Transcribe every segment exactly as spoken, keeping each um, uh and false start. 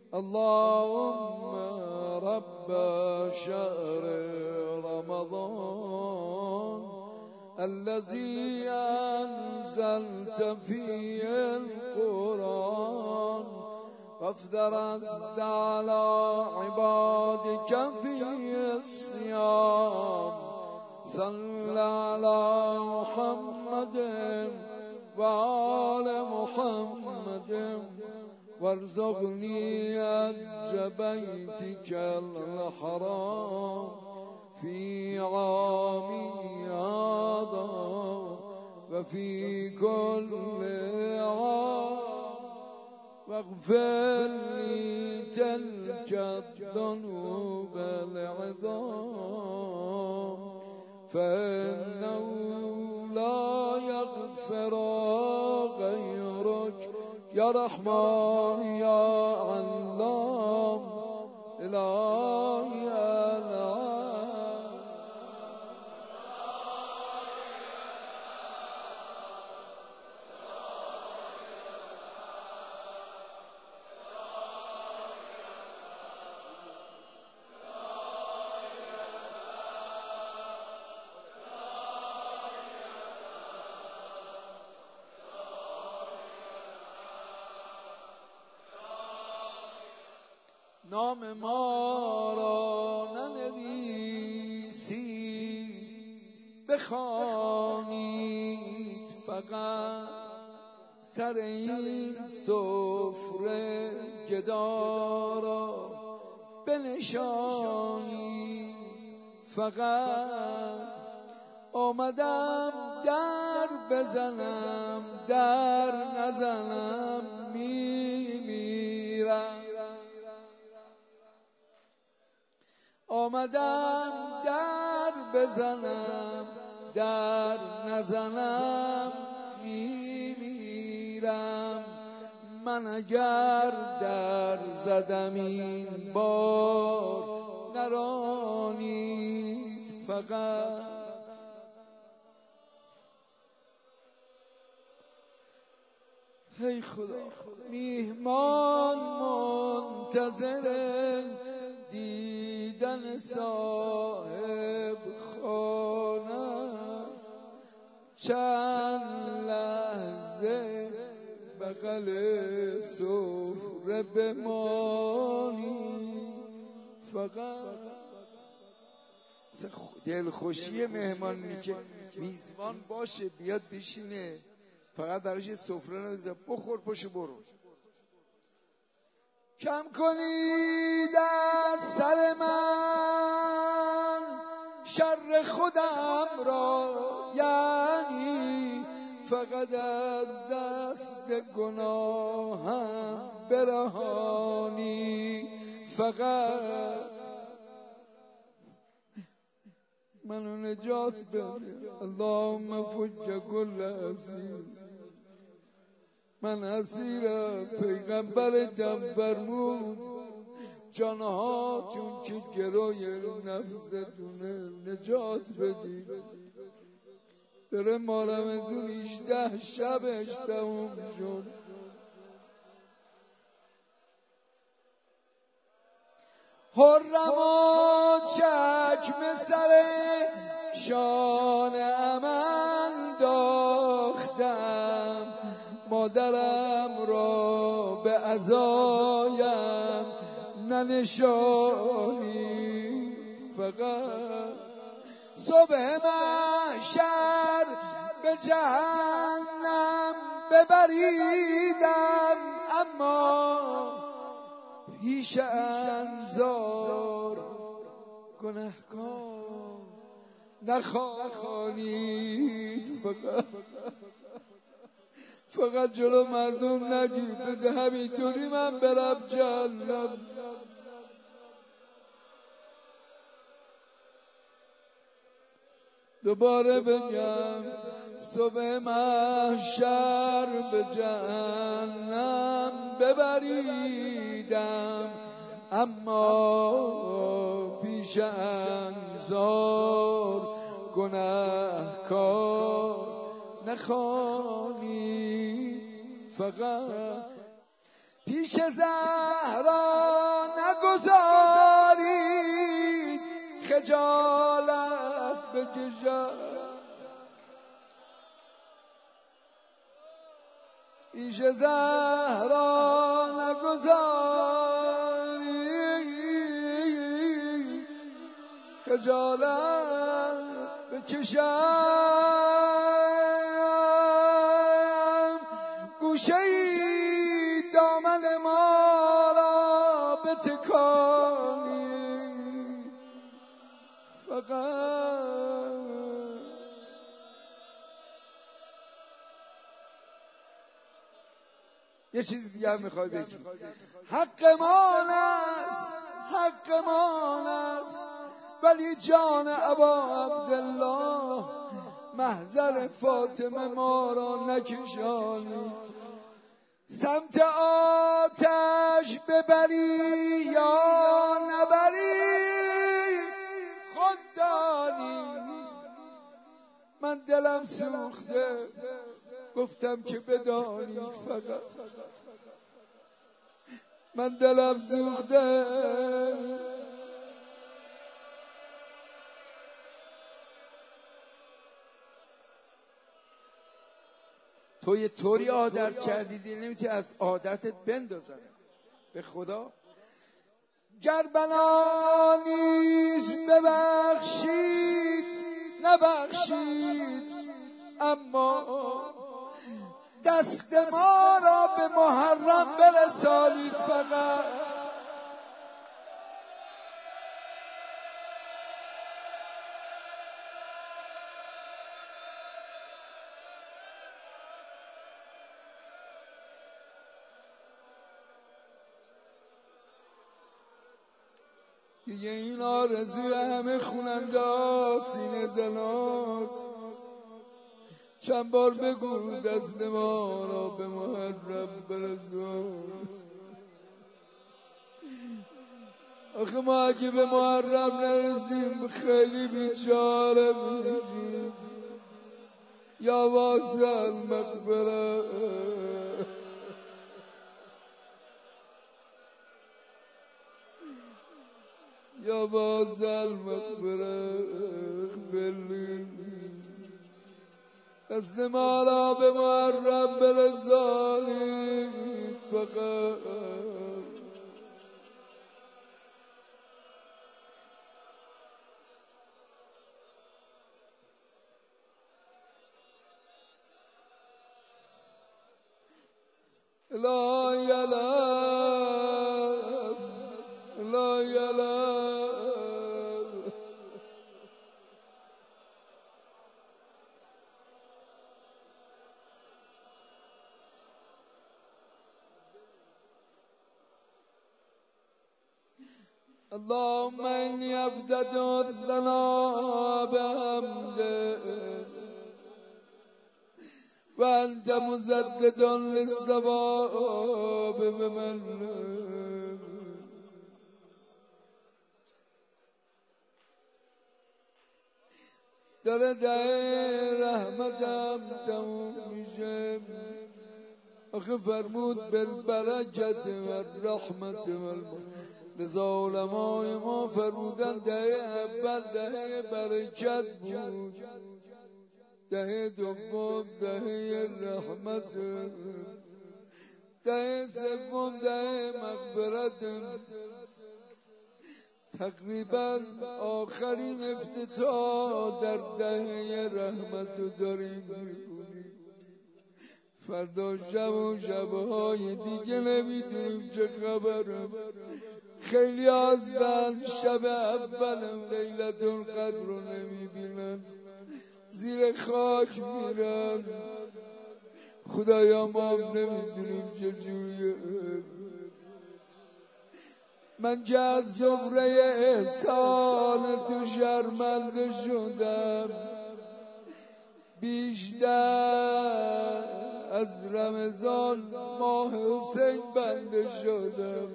اللهم رب شهر رمضان الذي أنزلت فيه القرآن وافترضت على عبادك فيه الصيام صل على محمد وآل محمد وارزقني أجر بيتك الحرام في عامي هذا وفي كل عام واغفر لي تلك الذنوب العظام فإنه لا يغفر غيرك يا رحمن يا علام إلهي العالم. نام ما را ننویسید بخوانید فقط سر این سفره گدا را بنشانید فقط آمدم در بزنم در نزنم میمیرم آمدم در بزنم در نزنم میمیرم من اگر در زدم این بار نرانید فقط هی خدا میهمان منتظر دیدن صاحب خانه است چند لحظه بغل سفره بمانی فقط دلخوشی مهمانی که میزبان باشه بیاد بشینه فقط براش سفره نذار بخور پاشو برو کم کنید از سر من شر خودم را یعنی فقط از دست گناهم برهانی فقط منو نجات بده اللهم فج کل اسیر من اسیر پیغمبرتم فرمود جانهاتون که گروی نفستونه نجات بدید داره ما رمضون هجده شبش تموم شد حرم و چکم سر شان امن داختم مادرم را به عزایم ننشانی فقط صبح محشر به جهنم ببریدم اما پیش انظار گنهکار نخوانید فقط فقط جلو مردم نگی بذار همینطوری من برم جهنم دوباره بگم صبح محشر به جهنم ببریدم اما پیش انظار گنهکار نخوانی فقط پیش زهرا خجالت بکشم ایش زهرا نگذاری خجالت بکشم گوشه ای دامن ما را بتکانی فقط یه چیز دیگه هم میخوای بگی حق مان است حق مان است ولی جان ابا عبدالله محضر فاطمه ما را نکشانی سمت آتش ببری یا نبری خود دانی من دلم سوخته گفتم که بدانید فقط من دلم سوخته تو یه طوری عادت کردیدی نمیتونی از عادتت بندازن به خدا گر بنا نیز ببخشید نبخشید اما دست ما را به محرم برسانید فقط دیگه این آرزوی همه خوننده سینه زناست چند بار بگو دست ما را به محرم برسون آخه ما اگه به محرم نرسیم خیلی بیچاره میشیم یا واسه المغفره یا واسه المغفره اغفرلی دست ما را به محرم برسانید فقط لا یلف لا یلف اللهم إني أبدأ الثناء بحمدك وأنت مسدد للصواب بمنك در ده رحمتم تموم میشه آخه فرمود بالبرکت و رحمت و لذا علمای ما فرمودن دهه اول دهه برکت بود دهه دوم دهه رحمت دهه سوم دهه مغفرت تقریبا آخرین افتتاح در دهه رحمت داریم میکنیم فردا شب و شبهای دیگه نمیدونیم چه خبرم خیلی هستن شب اولم لیلت القدر رو نمیبینن زیر خاک میرن خدایا ما هم نمیدونیم چجوریه من که از زمره احسان تو شرمنده شدم بیشتر از رمضان ماه حسین بنده شدم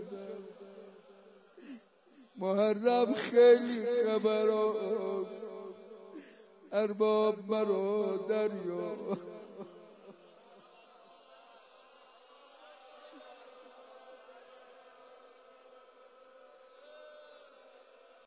محرم خیلی خبر است ارباب مرا دریا